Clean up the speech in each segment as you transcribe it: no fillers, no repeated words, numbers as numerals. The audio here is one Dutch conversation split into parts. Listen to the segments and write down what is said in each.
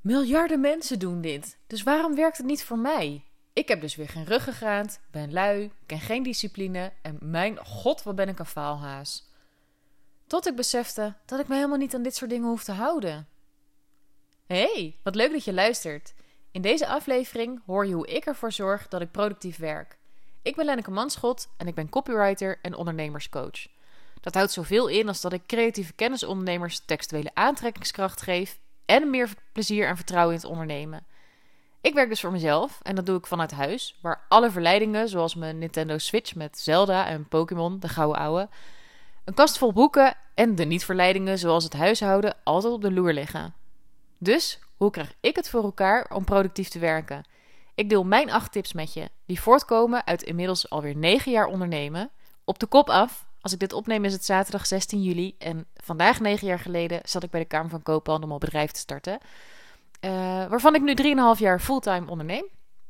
Miljarden mensen doen dit, dus waarom werkt het niet voor mij? Ik heb dus weer geen ruggengraat, ben lui, ken geen discipline en mijn god, wat ben ik een faalhaas. Tot ik besefte dat ik me helemaal niet aan dit soort dingen hoef te houden. Hey, wat leuk dat je luistert. In deze aflevering hoor je hoe ik ervoor zorg dat ik productief werk. Ik ben Lenneke Manschot en ik ben copywriter en ondernemerscoach. Dat houdt zoveel in als dat ik creatieve kennisondernemers textuele aantrekkingskracht geef en meer plezier en vertrouwen in het ondernemen. Ik werk dus voor mezelf en dat doe ik vanuit huis, waar alle verleidingen, zoals mijn Nintendo Switch met Zelda en Pokémon, de gouden ouwe, een kast vol boeken en de niet-verleidingen, zoals het huishouden, altijd op de loer liggen. Dus, hoe krijg ik het voor elkaar om productief te werken? Ik deel mijn 8 tips met je, die voortkomen uit inmiddels alweer 9 jaar ondernemen. Op de kop af, als ik dit opneem is het zaterdag 16 juli en vandaag 9 jaar geleden zat ik bij de Kamer van Koophandel om mijn bedrijf te starten. Waarvan ik nu 3,5 jaar fulltime onderneem.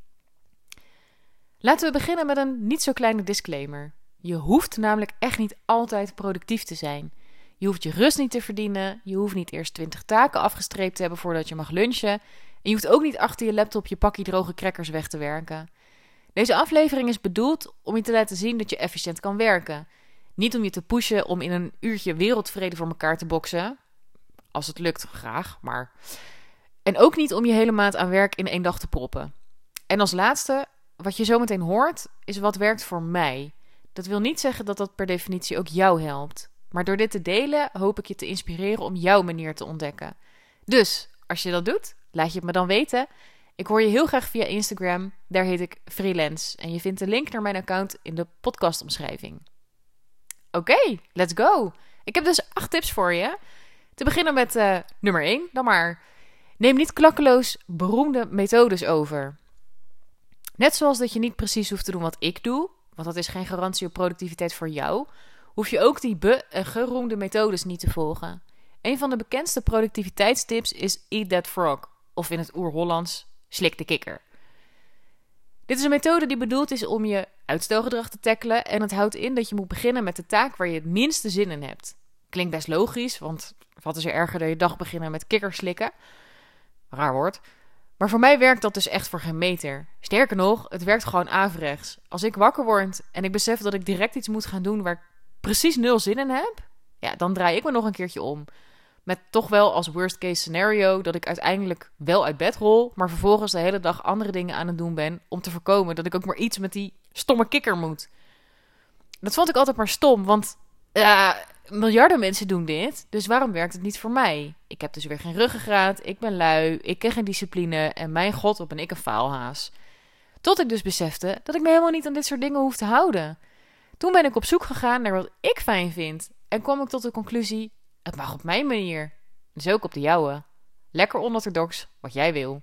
Laten we beginnen met een niet zo kleine disclaimer. Je hoeft namelijk echt niet altijd productief te zijn. Je hoeft je rust niet te verdienen. Je hoeft niet eerst 20 taken afgestreept te hebben voordat je mag lunchen. En je hoeft ook niet achter je laptop je pakje droge crackers weg te werken. Deze aflevering is bedoeld om je te laten zien dat je efficiënt kan werken. Niet om je te pushen om in een uurtje wereldvrede voor elkaar te boksen. Als het lukt, graag, maar... En ook niet om je hele maand aan werk in 1 dag te proppen. En als laatste, wat je zo meteen hoort, is wat werkt voor mij. Dat wil niet zeggen dat dat per definitie ook jou helpt. Maar door dit te delen hoop ik je te inspireren om jouw manier te ontdekken. Dus, als je dat doet, laat je het me dan weten. Ik hoor je heel graag via Instagram, daar heet ik Freelance. En je vindt de link naar mijn account in de podcastomschrijving. Oké, let's go! Ik heb dus 8 tips voor je. Te beginnen met nummer 1, dan maar. Neem niet klakkeloos beroemde methodes over. Net zoals dat je niet precies hoeft te doen wat ik doe, want dat is geen garantie op productiviteit voor jou, hoef je ook die geroemde methodes niet te volgen. Een van de bekendste productiviteitstips is Eat That Frog, of in het oer-Hollands, slik de kikker. Dit is een methode die bedoeld is om je uitstelgedrag te tackelen en het houdt in dat je moet beginnen met de taak waar je het minste zin in hebt. Klinkt best logisch, want wat is er erger dan je dag beginnen met kikker slikken? Raar woord. Maar voor mij werkt dat dus echt voor geen meter. Sterker nog, het werkt gewoon averechts. Als ik wakker word en ik besef dat ik direct iets moet gaan doen waar ik precies 0 zin in heb, ja, dan draai ik me nog een keertje om. Met toch wel als worst case scenario dat ik uiteindelijk wel uit bed rol, maar vervolgens de hele dag andere dingen aan het doen ben om te voorkomen dat ik ook maar iets met die stomme kikker moet. Dat vond ik altijd maar stom, want miljarden mensen doen dit, dus waarom werkt het niet voor mij? Ik heb dus weer geen ruggengraat, ik ben lui, ik ken geen discipline en mijn god, wat ben ik een faalhaas. Tot ik dus besefte dat ik me helemaal niet aan dit soort dingen hoef te houden. Toen ben ik op zoek gegaan naar wat ik fijn vind en kwam ik tot de conclusie, het mag op mijn manier. Dus ook op de jouwe. Lekker onorthodox, wat jij wil.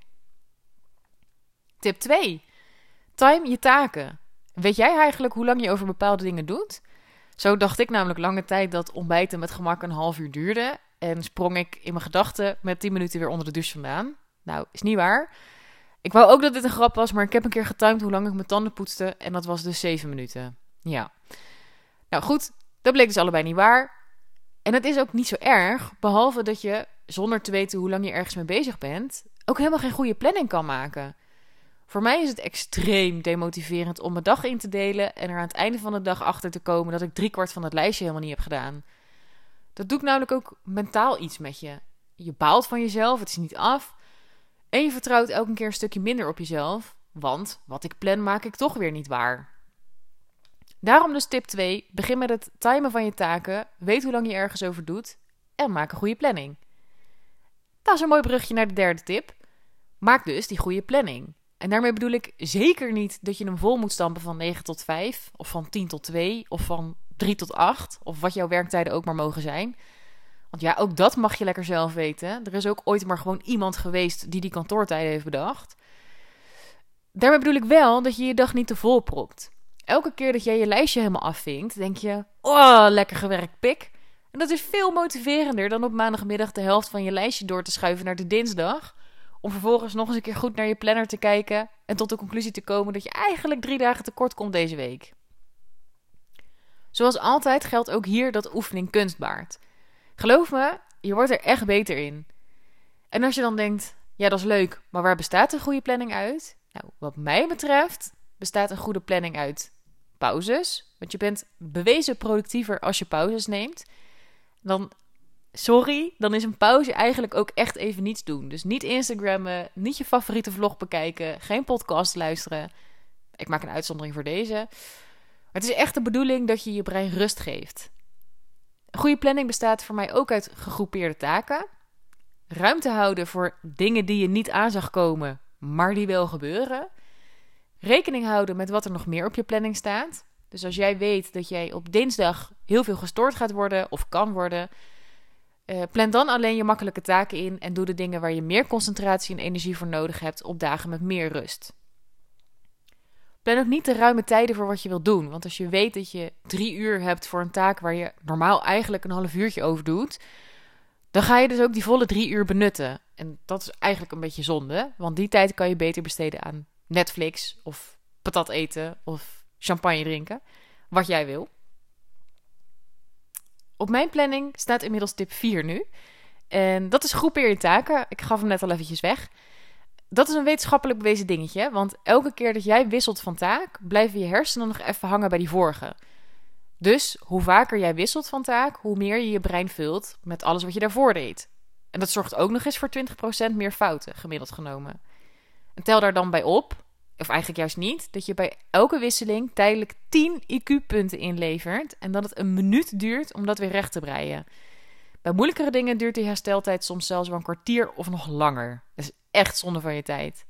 Tip 2. Time je taken. Weet jij eigenlijk hoe lang je over bepaalde dingen doet? Zo dacht ik namelijk lange tijd dat ontbijten met gemak een half uur duurde. En sprong ik in mijn gedachten met 10 minuten weer onder de douche vandaan. Nou, is niet waar. Ik wou ook dat dit een grap was, maar ik heb een keer getimed hoe lang ik mijn tanden poetste. En dat was dus 7 minuten. Ja. Nou goed, dat bleek dus allebei niet waar. En het is ook niet zo erg, behalve dat je, zonder te weten hoe lang je ergens mee bezig bent, ook helemaal geen goede planning kan maken. Voor mij is het extreem demotiverend om mijn dag in te delen en er aan het einde van de dag achter te komen dat ik 3/4 van het lijstje helemaal niet heb gedaan. Dat doet namelijk ook mentaal iets met je. Je baalt van jezelf, het is niet af. En je vertrouwt elke keer een stukje minder op jezelf, want wat ik plan maak ik toch weer niet waar. Daarom dus tip 2, begin met het timen van je taken, weet hoe lang je ergens over doet en maak een goede planning. Dat is een mooi brugje naar de 3e tip. Maak dus die goede planning. En daarmee bedoel ik zeker niet dat je hem vol moet stampen van 9 tot 5, of van 10 tot 2, of van 3 tot 8, of wat jouw werktijden ook maar mogen zijn. Want ja, ook dat mag je lekker zelf weten. Er is ook ooit maar gewoon iemand geweest die kantoortijden heeft bedacht. Daarmee bedoel ik wel dat je je dag niet te vol propt. Elke keer dat jij je lijstje helemaal afvinkt, denk je, oh, lekker gewerkt, pik. En dat is veel motiverender dan op maandagmiddag de helft van je lijstje door te schuiven naar de dinsdag, om vervolgens nog eens een keer goed naar je planner te kijken en tot de conclusie te komen dat je eigenlijk 3 dagen tekort komt deze week. Zoals altijd geldt ook hier dat oefening kunst baart. Geloof me, je wordt er echt beter in. En als je dan denkt, Ja, dat is leuk, maar waar bestaat een goede planning uit? Nou, wat mij betreft bestaat een goede planning uit pauzes. Want je bent bewezen productiever als je pauzes neemt. Dan is een pauze eigenlijk ook echt even niets doen. Dus niet Instagrammen, niet je favoriete vlog bekijken, geen podcast luisteren. Ik maak een uitzondering voor deze. Maar het is echt de bedoeling dat je je brein rust geeft. Een goede planning bestaat voor mij ook uit gegroepeerde taken. Ruimte houden voor dingen die je niet aan zag komen, maar die wel gebeuren. Rekening houden met wat er nog meer op je planning staat. Dus als jij weet dat jij op dinsdag heel veel gestoord gaat worden of kan worden, plan dan alleen je makkelijke taken in en doe de dingen waar je meer concentratie en energie voor nodig hebt op dagen met meer rust. Plan ook niet de ruime tijden voor wat je wilt doen. Want als je weet dat je 3 uur hebt voor een taak waar je normaal eigenlijk een half uurtje over doet, dan ga je dus ook die volle 3 uur benutten. En dat is eigenlijk een beetje zonde, want die tijd kan je beter besteden aan Netflix of patat eten of champagne drinken. Wat jij wil. Op mijn planning staat inmiddels tip 4 nu. En dat is groepeer je taken. Ik gaf hem net al eventjes weg. Dat is een wetenschappelijk bewezen dingetje. Want elke keer dat jij wisselt van taak, blijven je hersenen nog even hangen bij die vorige. Dus hoe vaker jij wisselt van taak, hoe meer je je brein vult met alles wat je daarvoor deed. En dat zorgt ook nog eens voor 20% meer fouten, gemiddeld genomen. En tel daar dan bij op, of eigenlijk juist niet, dat je bij elke wisseling tijdelijk 10 IQ-punten inlevert en dat het een minuut duurt om dat weer recht te breien. Bij moeilijkere dingen duurt die hersteltijd soms zelfs wel een kwartier of nog langer. Dat is echt zonde van je tijd.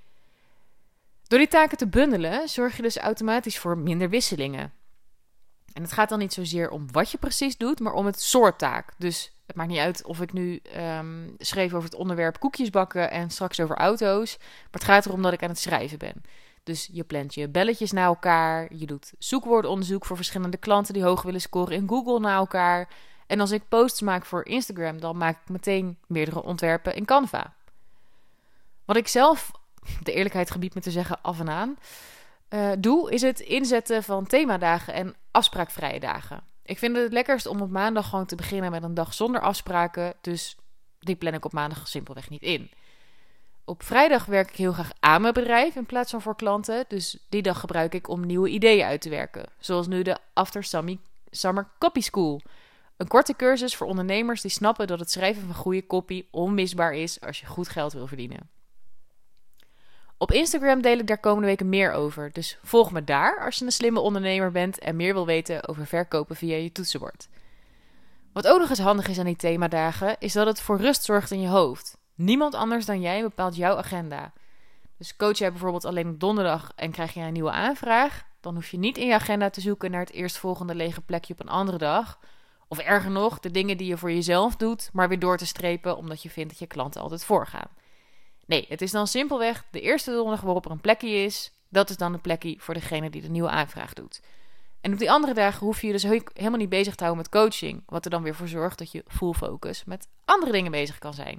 Door die taken te bundelen zorg je dus automatisch voor minder wisselingen. En het gaat dan niet zozeer om wat je precies doet, maar om het soort taak. Dus het maakt niet uit of ik nu schreef over het onderwerp koekjes bakken en straks over auto's. Maar het gaat erom dat ik aan het schrijven ben. Dus je plant je belletjes na elkaar. Je doet zoekwoordonderzoek voor verschillende klanten die hoog willen scoren in Google na elkaar. En als ik posts maak voor Instagram, dan maak ik meteen meerdere ontwerpen in Canva. Wat ik zelf, de eerlijkheid gebied me te zeggen, af en aan doe, is het inzetten van themadagen en afspraakvrije dagen. Ik vind het lekkerst om op maandag gewoon te beginnen met een dag zonder afspraken. Dus die plan ik op maandag simpelweg niet in. Op vrijdag werk ik heel graag aan mijn bedrijf in plaats van voor klanten. Dus die dag gebruik ik om nieuwe ideeën uit te werken. Zoals nu de After Summer Copy School. Een korte cursus voor ondernemers die snappen dat het schrijven van goede copy onmisbaar is als je goed geld wil verdienen. Op Instagram deel ik daar komende weken meer over. Dus volg me daar als je een slimme ondernemer bent en meer wil weten over verkopen via je toetsenbord. Wat ook nog eens handig is aan die themadagen, is dat het voor rust zorgt in je hoofd. Niemand anders dan jij bepaalt jouw agenda. Dus coach jij bijvoorbeeld alleen op donderdag en krijg je een nieuwe aanvraag, dan hoef je niet in je agenda te zoeken naar het eerstvolgende lege plekje op een andere dag. Of erger nog, de dingen die je voor jezelf doet, maar weer door te strepen omdat je vindt dat je klanten altijd voorgaan. Nee, het is dan simpelweg de eerste donderdag waarop er een plekje is. Dat is dan een plekje voor degene die de nieuwe aanvraag doet. En op die andere dagen hoef je je dus helemaal niet bezig te houden met coaching. Wat er dan weer voor zorgt dat je full focus met andere dingen bezig kan zijn.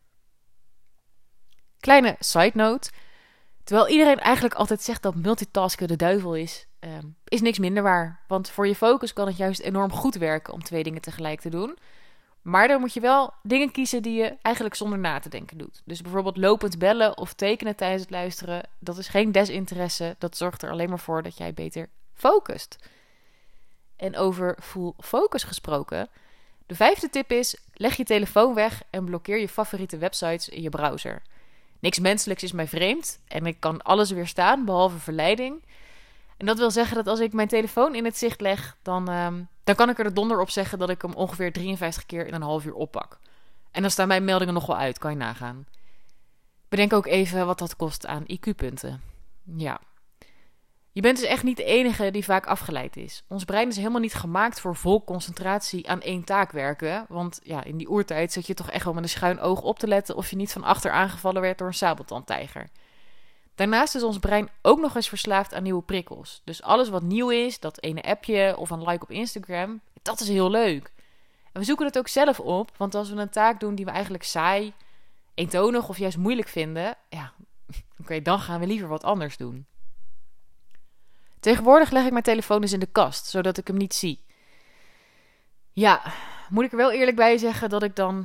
Kleine side note. Terwijl iedereen eigenlijk altijd zegt dat multitasken de duivel is niks minder waar. Want voor je focus kan het juist enorm goed werken om 2 dingen tegelijk te doen. Maar dan moet je wel dingen kiezen die je eigenlijk zonder na te denken doet. Dus bijvoorbeeld lopend bellen of tekenen tijdens het luisteren. Dat is geen desinteresse. Dat zorgt er alleen maar voor dat jij beter focust. En over full focus gesproken. De 5e tip is, leg je telefoon weg en blokkeer je favoriete websites in je browser. Niks menselijks is mij vreemd en ik kan alles weerstaan behalve verleiding. En dat wil zeggen dat als ik mijn telefoon in het zicht leg, dan kan ik er de donder op zeggen dat ik hem ongeveer 53 keer in een half uur oppak. En dan staan mijn meldingen nog wel uit, kan je nagaan. Bedenk ook even wat dat kost aan IQ-punten. Ja. Je bent dus echt niet de enige die vaak afgeleid is. Ons brein is helemaal niet gemaakt voor vol concentratie aan 1 taak werken. Want ja, in die oertijd zat je toch echt wel met een schuin oog op te letten of je niet van achter aangevallen werd door een sabeltandtijger. Daarnaast is ons brein ook nog eens verslaafd aan nieuwe prikkels. Dus alles wat nieuw is, dat ene appje of een like op Instagram, dat is heel leuk. En we zoeken het ook zelf op, want als we een taak doen die we eigenlijk saai, eentonig of juist moeilijk vinden, ja, oké, dan gaan we liever wat anders doen. Tegenwoordig leg ik mijn telefoon dus in de kast, zodat ik hem niet zie. Ja, moet ik er wel eerlijk bij zeggen dat ik dan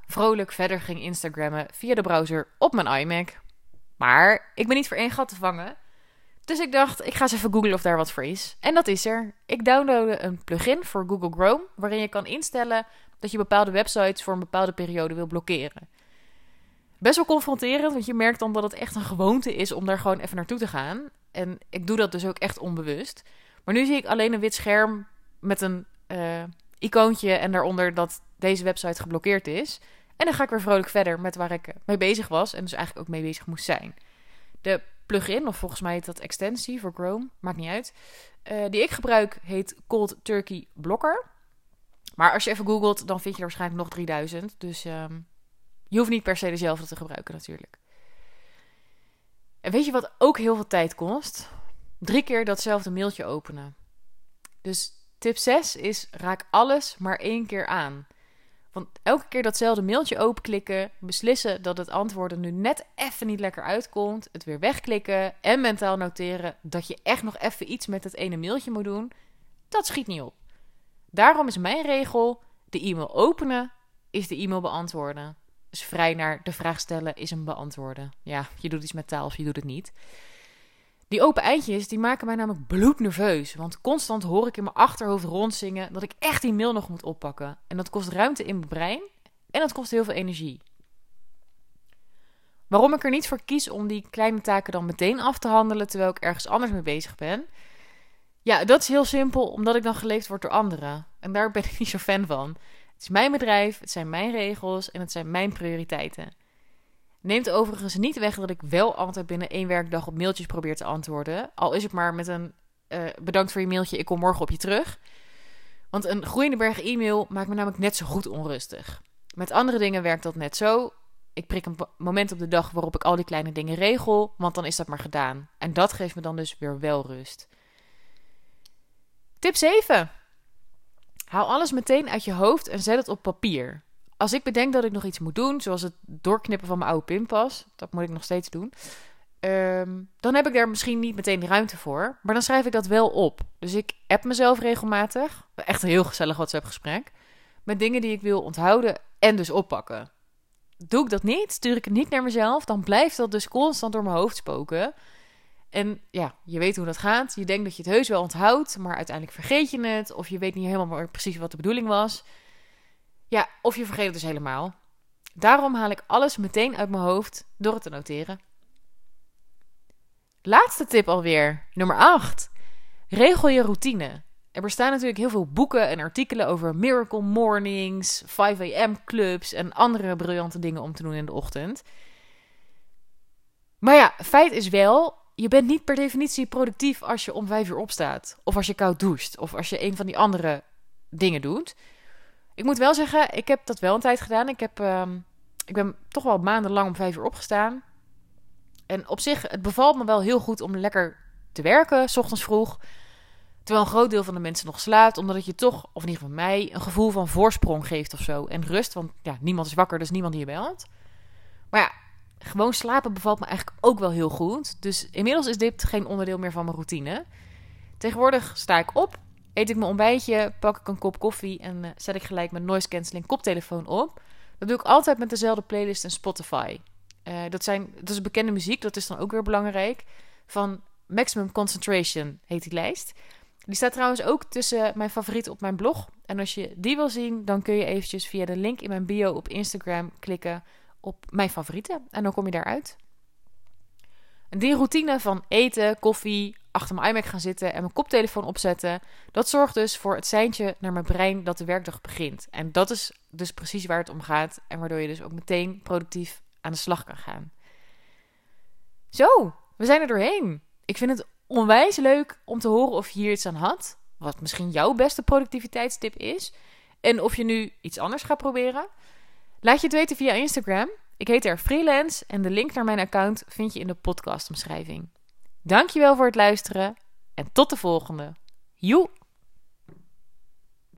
vrolijk verder ging Instagrammen via de browser op mijn iMac. Maar ik ben niet voor één gat te vangen. Dus ik dacht, ik ga eens even googlen of daar wat voor is. En dat is er. Ik downloadde een plugin voor Google Chrome, waarin je kan instellen dat je bepaalde websites voor een bepaalde periode wil blokkeren. Best wel confronterend, want je merkt dan dat het echt een gewoonte is om daar gewoon even naartoe te gaan. En ik doe dat dus ook echt onbewust. Maar nu zie ik alleen een wit scherm met een icoontje en daaronder dat deze website geblokkeerd is. En dan ga ik weer vrolijk verder met waar ik mee bezig was en dus eigenlijk ook mee bezig moest zijn. De plugin, of volgens mij heet dat extensie voor Chrome, maakt niet uit, die ik gebruik heet Cold Turkey Blocker. Maar als je even googelt, dan vind je er waarschijnlijk nog 3000. Dus je hoeft niet per se dezelfde te gebruiken natuurlijk. En weet je wat ook heel veel tijd kost? 3 keer datzelfde mailtje openen. Dus tip 6 is, raak alles maar 1 keer aan. Want elke keer datzelfde mailtje openklikken, beslissen dat het antwoorden nu net even niet lekker uitkomt, het weer wegklikken en mentaal noteren dat je echt nog even iets met het ene mailtje moet doen, dat schiet niet op. Daarom is mijn regel, de e-mail openen is de e-mail beantwoorden. Dus vrij naar de vraag stellen is hem beantwoorden. Ja, je doet iets met taal of je doet het niet. Die open eindjes, die maken mij namelijk bloednerveus. Want constant hoor ik in mijn achterhoofd rondzingen dat ik echt die mail nog moet oppakken. En dat kost ruimte in mijn brein en dat kost heel veel energie. Waarom ik er niet voor kies om die kleine taken dan meteen af te handelen terwijl ik ergens anders mee bezig ben? Ja, dat is heel simpel, omdat ik dan geleefd word door anderen. En daar ben ik niet zo fan van. Het is mijn bedrijf, het zijn mijn regels en het zijn mijn prioriteiten. Neemt overigens niet weg dat ik wel altijd binnen 1 werkdag op mailtjes probeer te antwoorden. Al is het maar met een bedankt voor je mailtje, ik kom morgen op je terug. Want een groeiende berg e-mail maakt me namelijk net zo goed onrustig. Met andere dingen werkt dat net zo. Ik prik een moment op de dag waarop ik al die kleine dingen regel, want dan is dat maar gedaan. En dat geeft me dan dus weer wel rust. Tip 7. Haal alles meteen uit je hoofd en zet het op papier. Als ik bedenk dat ik nog iets moet doen, zoals het doorknippen van mijn oude pinpas, dat moet ik nog steeds doen, dan heb ik daar misschien niet meteen de ruimte voor, maar dan schrijf ik dat wel op. Dus ik app mezelf regelmatig, echt een heel gezellig WhatsApp-gesprek, met dingen die ik wil onthouden en dus oppakken. Doe ik dat niet, stuur ik het niet naar mezelf, dan blijft dat dus constant door mijn hoofd spoken. En ja, je weet hoe dat gaat. Je denkt dat je het heus wel onthoudt, maar uiteindelijk vergeet je het. Of je weet niet helemaal meer precies wat de bedoeling was. Ja, of je vergeet het dus helemaal. Daarom haal ik alles meteen uit mijn hoofd door het te noteren. Laatste tip alweer, nummer 8. Regel je routine. Er bestaan natuurlijk heel veel boeken en artikelen over miracle mornings, 5 a.m. clubs en andere briljante dingen om te doen in de ochtend. Maar ja, feit is wel, je bent niet per definitie productief als je om 5 uur opstaat. Of als je koud doucht. Of als je een van die andere dingen doet. Ik moet wel zeggen, ik heb dat wel een tijd gedaan. Ik ben toch wel maandenlang om 5 uur opgestaan. En op zich, het bevalt me wel heel goed om lekker te werken, 's ochtends vroeg. Terwijl een groot deel van de mensen nog slaapt. Omdat het je toch, of in ieder geval mij, een gevoel van voorsprong geeft of zo. En rust, want ja, niemand is wakker, dus niemand die je belt. Maar ja, gewoon slapen bevalt me eigenlijk ook wel heel goed. Dus inmiddels is dit geen onderdeel meer van mijn routine. Tegenwoordig sta ik op, eet ik mijn ontbijtje, pak ik een kop koffie en zet ik gelijk mijn noise cancelling koptelefoon op. Dat doe ik altijd met dezelfde playlist en Spotify. Dat is bekende muziek, dat is dan ook weer belangrijk. Van Maximum Concentration heet die lijst. Die staat trouwens ook tussen mijn favorieten op mijn blog. En als je die wil zien, dan kun je eventjes via de link in mijn bio op Instagram klikken op mijn favorieten. En dan kom je daaruit. En die routine van eten, koffie, achter mijn iMac gaan zitten en mijn koptelefoon opzetten, dat zorgt dus voor het seintje naar mijn brein dat de werkdag begint. En dat is dus precies waar het om gaat. En waardoor je dus ook meteen productief aan de slag kan gaan. Zo, we zijn er doorheen. Ik vind het onwijs leuk om te horen of je hier iets aan had. Wat misschien jouw beste productiviteitstip is. En of je nu iets anders gaat proberen. Laat je het weten via Instagram. Ik heet er Freelance en de link naar mijn account vind je in de podcastomschrijving. Dankjewel voor het luisteren en tot de volgende. Joe!